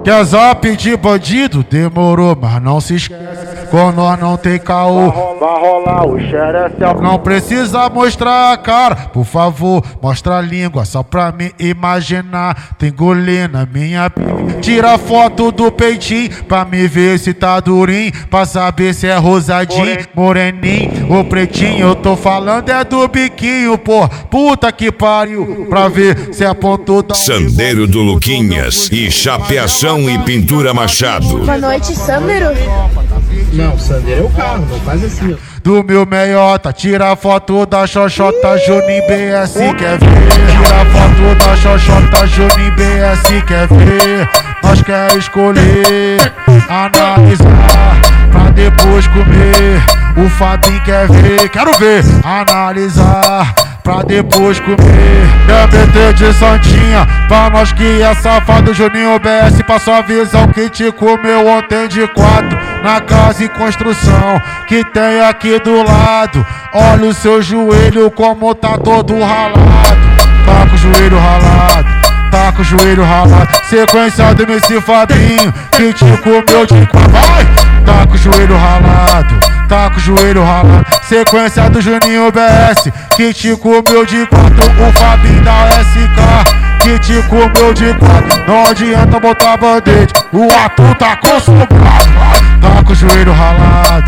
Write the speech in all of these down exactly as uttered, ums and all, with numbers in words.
Quer zap de bandido? Demorou, mas não se esquece. Com nós não tem caô. Vai rolar o xerecel. Não precisa mostrar a cara, por favor, mostra a língua só pra me imaginar. Tô engolindo a minha p... Tira foto do peitinho pra me ver se tá durinho, pra saber se é rosadinho, moreninho ou pretinho. Eu tô falando é do biquinho, pô. Puta que pariu, pra ver se é pontudo. Sandeiro do Luquinhas e chapeação e pintura Machado. Boa noite, Sandero. Não, Sandero é o carro, não faz assim. Do meu meiota, tira foto da xoxota, Juninho B S, quer ver? Tira foto da xoxota, Juninho B S, quer ver? Nós quer escolher, analisar, pra depois comer. O Fabinho quer ver, quero ver, analisar, pra depois comer. É B T de Santinha, pra nós que é safado. Juninho B S passou a visão que te comeu ontem de quatro, na casa em construção que tem aqui do lado. Olha o seu joelho como tá todo ralado. Tá com o joelho ralado, tá com o joelho ralado. Sequência do M C Fabinho que te comeu de quatro. Vai! Tá com o joelho ralado, tá com o joelho ralado. Sequência do Juninho B S que te comeu de quatro. O Fabinho da S K que te comeu de quatro. Não adianta botar band-aid, o ator tá consumado. Tá com o joelho ralado,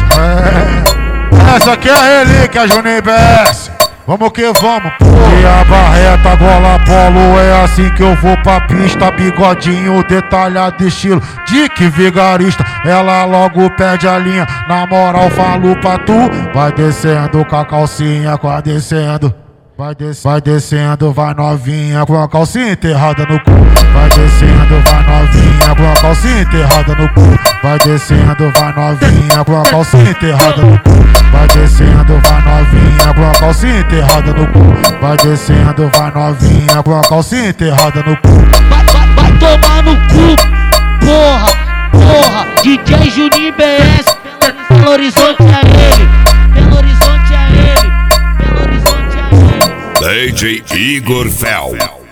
é. Essa aqui é a relíquia, Juninho B S. Vamos que vamos, pô. E a barreta, gola, polo, é assim que eu vou pra pista. Bigodinho detalhado, estilo Dick Vigarista. Ela logo perde a linha, na moral falo pra tu. Vai descendo com a calcinha, vai descendo. Vai, des vai descendo, vai novinha com a calcinha enterrada no cu. Vai descendo, vai novinha com a calcinha enterrada no cu. Vai descendo, vai novinha com a calcinha enterrada no cu. Vai descendo, vai novinha com a calcinha enterrada no cu. Vai descendo, vai novinha com a calcinha enterrada no cu. Vai, vai, vai tomar no cu, porra, porra. D J Juninho B S, Belo Horizonte é ele, Belo Horizonte é ele, Belo Horizonte é ele. D J Igor Fel.